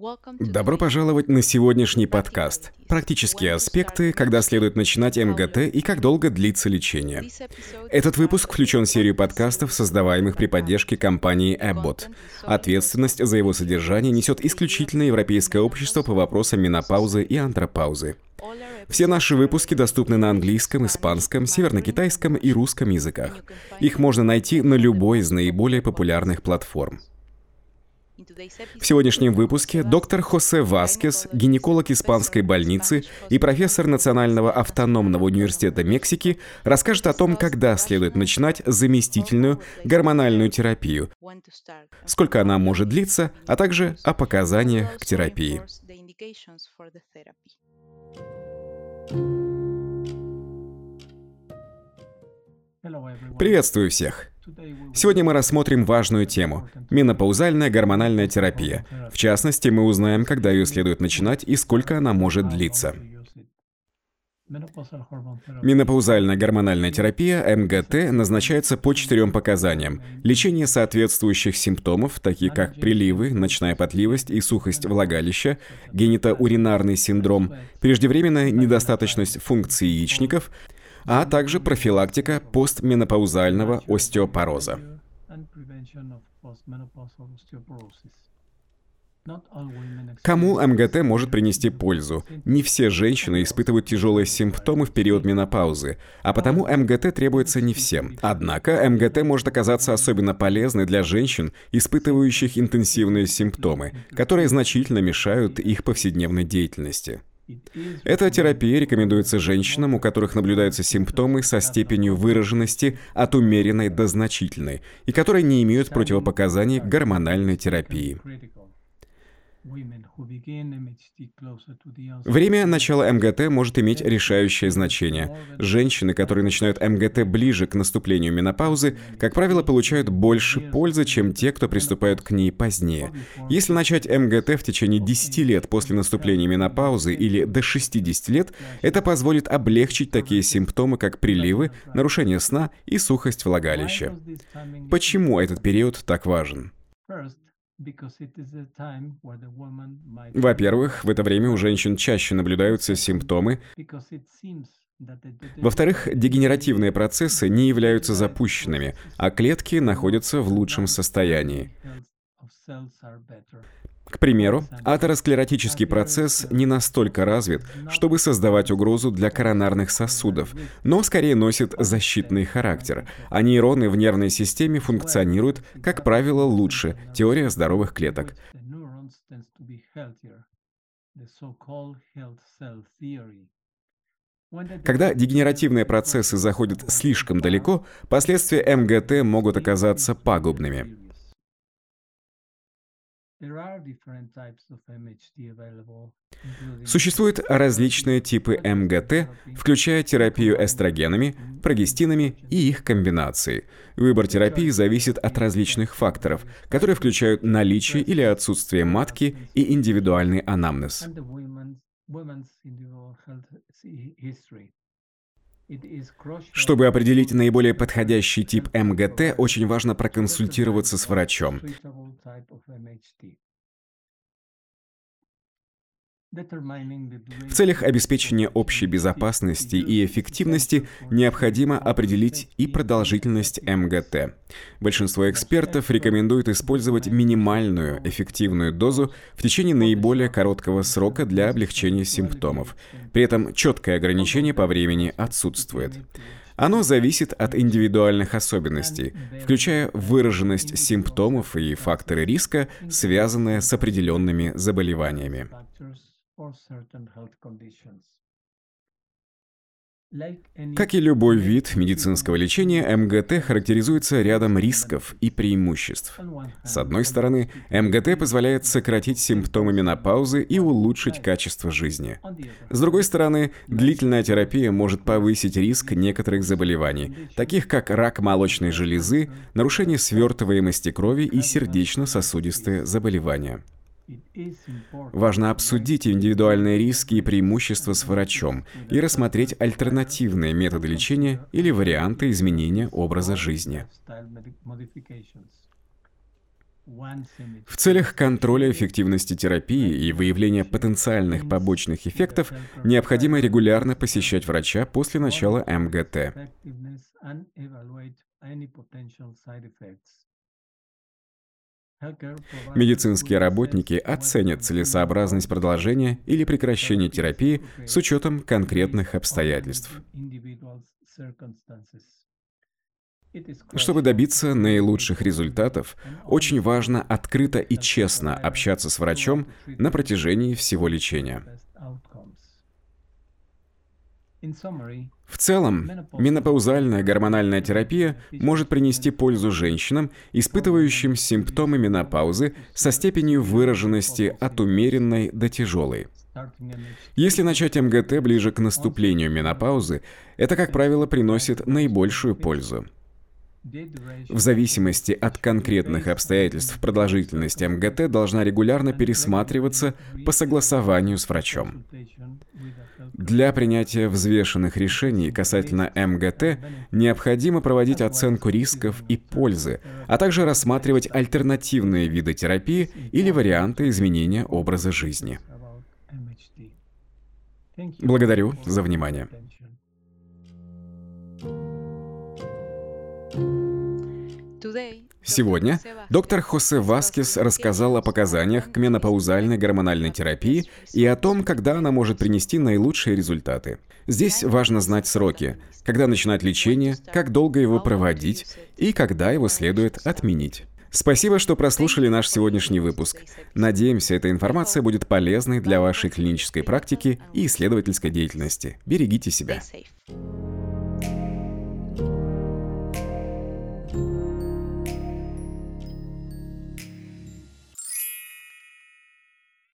Добро пожаловать на сегодняшний подкаст. Практические аспекты, когда следует начинать МГТ и как долго длится лечение. Этот выпуск включен в серию подкастов, создаваемых при поддержке компании Abbott. Ответственность за его содержание несет исключительно Европейское общество по вопросам менопаузы и антропаузы. Все наши выпуски доступны на английском, испанском, севернокитайском и русском языках. Их можно найти на любой из наиболее популярных платформ. В сегодняшнем выпуске доктор Хосе Васкес, гинеколог испанской больницы и профессор Национального автономного университета Мексики, расскажет о том, когда следует начинать заместительную гормональную терапию, сколько она может длиться, а также о показаниях к терапии. Приветствую всех! Сегодня мы рассмотрим важную тему – менопаузальная гормональная терапия. В частности, мы узнаем, когда ее следует начинать и сколько она может длиться. Менопаузальная гормональная терапия, МГТ, назначается по 4 показаниям. Лечение соответствующих симптомов, такие как приливы, ночная потливость и сухость влагалища, генитоуринарный синдром, преждевременная недостаточность функций яичников, а также профилактика постменопаузального остеопороза. Кому МГТ может принести пользу? Не все женщины испытывают тяжелые симптомы в период менопаузы, а потому МГТ требуется не всем. Однако МГТ может оказаться особенно полезной для женщин, испытывающих интенсивные симптомы, которые значительно мешают их повседневной деятельности. Эта терапия рекомендуется женщинам, у которых наблюдаются симптомы со степенью выраженности от умеренной до значительной и которые не имеют противопоказаний к гормональной терапии. Время начала МГТ может иметь решающее значение. Женщины, которые начинают МГТ ближе к наступлению менопаузы, как правило, получают больше пользы, чем те, кто приступают к ней позднее. Если начать МГТ в течение 10 лет после наступления менопаузы или до 60 лет, это позволит облегчить такие симптомы, как приливы, нарушение сна и сухость влагалища. Почему этот период так важен? Во-первых, в это время у женщин чаще наблюдаются симптомы. Во-вторых, дегенеративные процессы не являются запущенными, а клетки находятся в лучшем состоянии. К примеру, атеросклеротический процесс не настолько развит, чтобы создавать угрозу для коронарных сосудов, но скорее носит защитный характер, а нейроны в нервной системе функционируют, как правило, лучше. Теория здоровых клеток. Когда дегенеративные процессы заходят слишком далеко, последствия МГТ могут оказаться пагубными. Существуют различные типы МГТ, включая терапию эстрогенами, прогестинами и их комбинации. Выбор терапии зависит от различных факторов, которые включают наличие или отсутствие матки и индивидуальный анамнез. Чтобы определить наиболее подходящий тип МГТ, очень важно проконсультироваться с врачом. В целях обеспечения общей безопасности и эффективности необходимо определить и продолжительность МГТ. Большинство экспертов рекомендуют использовать минимальную эффективную дозу в течение наиболее короткого срока для облегчения симптомов. При этом четкое ограничение по времени отсутствует. Оно зависит от индивидуальных особенностей, включая выраженность симптомов и факторы риска, связанные с определенными заболеваниями. Как и любой вид медицинского лечения, МГТ характеризуется рядом рисков и преимуществ. С одной стороны, МГТ позволяет сократить симптомы менопаузы и улучшить качество жизни. С другой стороны, длительная терапия может повысить риск некоторых заболеваний, таких как рак молочной железы, нарушение свертываемости крови и сердечно-сосудистые заболевания. Важно обсудить индивидуальные риски и преимущества с врачом и рассмотреть альтернативные методы лечения или варианты изменения образа жизни. В целях контроля эффективности терапии и выявления потенциальных побочных эффектов необходимо регулярно посещать врача после начала МГТ. Медицинские работники оценят целесообразность продолжения или прекращения терапии с учетом конкретных обстоятельств. Чтобы добиться наилучших результатов, очень важно открыто и честно общаться с врачом на протяжении всего лечения. В целом, менопаузальная гормональная терапия может принести пользу женщинам, испытывающим симптомы менопаузы со степенью выраженности от умеренной до тяжелой. Если начать МГТ ближе к наступлению менопаузы, это, как правило, приносит наибольшую пользу. В зависимости от конкретных обстоятельств продолжительность МГТ должна регулярно пересматриваться по согласованию с врачом. Для принятия взвешенных решений касательно МГТ необходимо проводить оценку рисков и пользы, а также рассматривать альтернативные виды терапии или варианты изменения образа жизни. Благодарю за внимание. Сегодня доктор Хосе Васкес рассказал о показаниях к менопаузальной гормональной терапии и о том, когда она может принести наилучшие результаты. Здесь важно знать сроки, когда начинать лечение, как долго его проводить и когда его следует отменить. Спасибо, что прослушали наш сегодняшний выпуск. Надеемся, эта информация будет полезной для вашей клинической практики и исследовательской деятельности. Берегите себя.